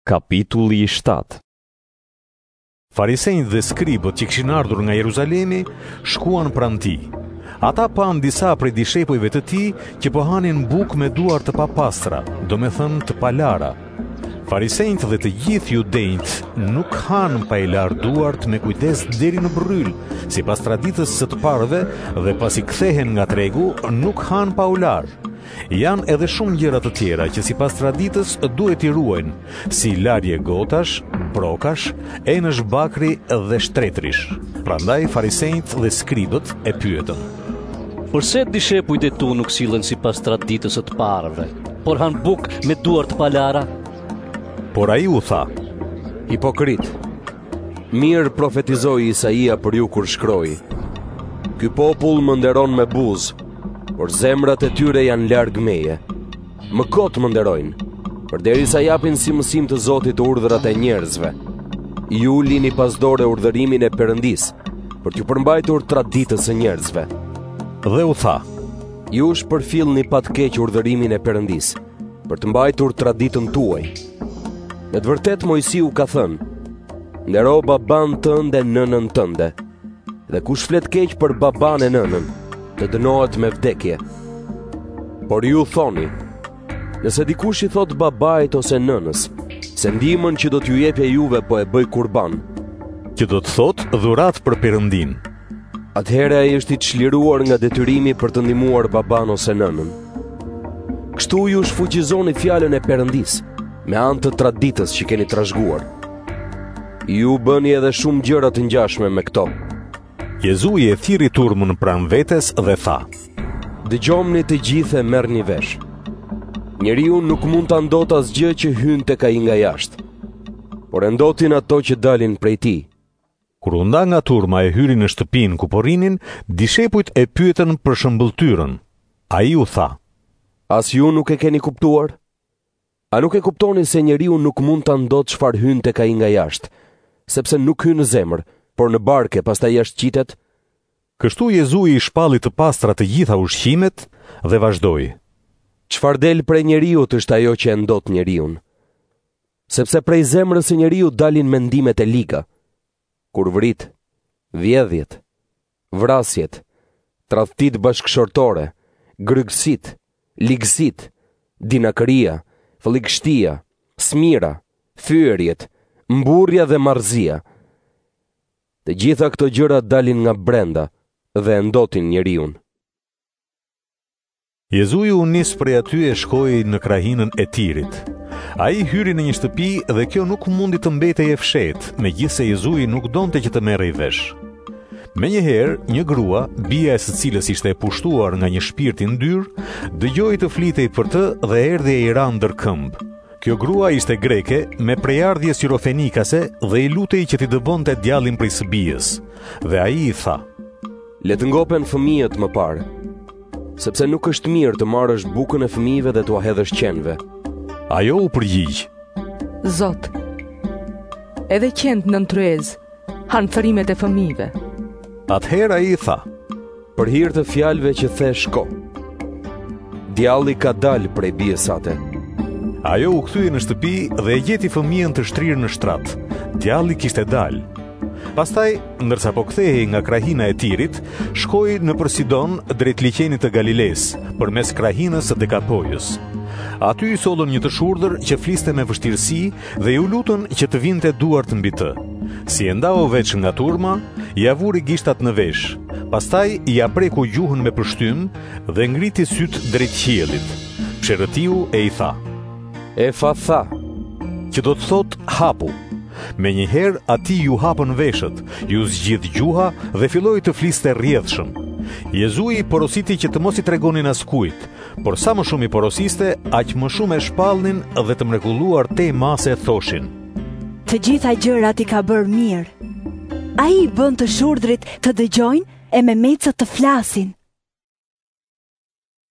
Kapitulli 7. Farisejt dhe skribët që kishin ardhur nga Jeruzalemi shkuan pranë tij. Ata pan disa prej dishepujve të tij që po hanin bukë me duar të papastra, domethënë të palara. Farisejt dhe të gjithë judejt nuk hanë pa i larë duart me kujdes deri në bryl, sipas traditës së të parëve, dhe pasi kthehen nga tregu, nuk hanë pa u larë. Janë edhe shumë gjëra të tjera që sipas traditës duhet i ruajnë, si larje gotash, brokash, enësh bakri dhe shtretrish. Prandaj farisejt dhe skribët e pyetën: Përse dishepujt e tu nuk sillen sipas traditës së të parëve, por han bukë me duar të palara? Por ai u tha: Hipokrit, mirë profetizoi Isaia për ju kur shkroi: Ky popull më nderon me buzë, por zemrat e tyre janë larg meje. Më kot më nderojnë, përderisa japin si mësim të Zotit urdhrat e njerëzve. Ju lini pas dore urdhërimin e Perëndisë, për t'ju përmbajtur traditës së njerëzve. Dhe u tha: Ju shpërfillni pa të keq urdhërimin e Perëndisë, për të mbajtur traditën tuaj. Me të vërtet Mojsiu ka thënë: Ndero baban tënd e nënën tënde, dhe kush flet keq për baban e nënën, të dënohet me vdekje. Por ju thoni: Nëse dikush i thot babait ose nënës se ndihmën që do t'ju jepja juve po e bëj kurban, që do të thot dhurat për Perëndin, atëherë ai është i çliruar nga detyrimi për të ndihmuar baban ose nënën. Kështu ju shfuqizoni fjalën e Perëndisë me anë të traditës që keni trashëguar. Ju bëni edhe shumë gjëra të ngjashme me këto. Jezui e thirri turmën pranë vetes dhe tha: Dëgjomni të gjithë e merrni vesh. Njeriu nuk mund ta ndot asgjë që hyn tek ai nga jashtë, por e ndotin ato që dalin prej tij. Kur u nda nga turma e hyri në shtëpinë ku po rrinin, dishepujt e pyetën për shëmbëltyrën. Ai u tha: As ju nuk e keni kuptuar? A nuk e kuptoni se njeriu nuk mund ta ndot çfarë hyn tek ai nga jashtë, sepse nuk hyn në zemër, por në barke, pastaj jashtë qitet? Kështu Jezui i shpalli të pastra të gjitha ushqimet dhe vazhdoi: Çfarë del prej njeriut është ajo që e ndot njeriun. Sepse prej zemrës së njeriu dalin mendimet e liga, kurvrit, vjedhjet, vrasjet, tradhtit bashkëshortore, grygësit, ligësit, dinakëria, fëllikështia, smira, fyerjet, mburrja dhe marrëzia. Të gjitha këto gjëra dalin nga brenda dhe e ndotin njeriun. Jezui u nis prej aty e shkoi në krahinën e Tirit. Ai hyri në një shtëpi dhe kjo nuk mundi të mbetej e fshehtë, megjithse Jezui nuk donte që të merrej vesh. Menjëherë, një grua, bija e së cilës ishte e pushtuar nga një shpirt i ndyr, dëgjoi të flitej për të dhe erdhi e i ra ndër këmbë. Kjo grua ishte greke me prejardhje sirofenikase dhe i lutej që t'i dëbonte djalin prej së bijës. Dhe ai i tha: Le të ngopen fëmijët më parë, sepse nuk është mirë të marrësh bukën e fëmijëve dhe t'u hedhësh qenve. Ajo u përgjigj: Zot, edhe qenët nën tryez han thërimet e fëmijëve. Atëherë ai i tha: Për hir të fjalëve që the shko. Djalli ka dalë prej bijës sate. Ajo u kthye në shtëpi dhe e gjeti fëmijën të shtrirë në shtrat. Djalli kishte dalë. Pastaj, ndërsa po kthehej nga krahina e Tirit, shkoi nëpër Sidon drejt liqenit të Galiles, përmes krahinës së Dekapojës. Aty i sollën një të shurdhër që fliste me vështirësi dhe u lutën që të vinte duart mbi të. Si e ndau veç nga turma, ia vuri gishtat në vesh. Pastaj ia preku gjuhën me përshtym dhe ngriti syt drejt qiellit. Pshërëtiu e i tha: Efatha, që do të thot hapu. Menjëherë ati ju hapën veshët, ju zgjidh gjuha dhe filloi të fliste rrjedhshëm. Jezui porositi që të mos i tregonin askujt, por sa më shumë i porosiste, aq më shumë e shpallnin dhe të mrekulluar te mase thoshin: Të gjitha gjërat i ka bërë mirë. Ai i bën të shurdhrit të dëgjojnë e me mecët të flasin.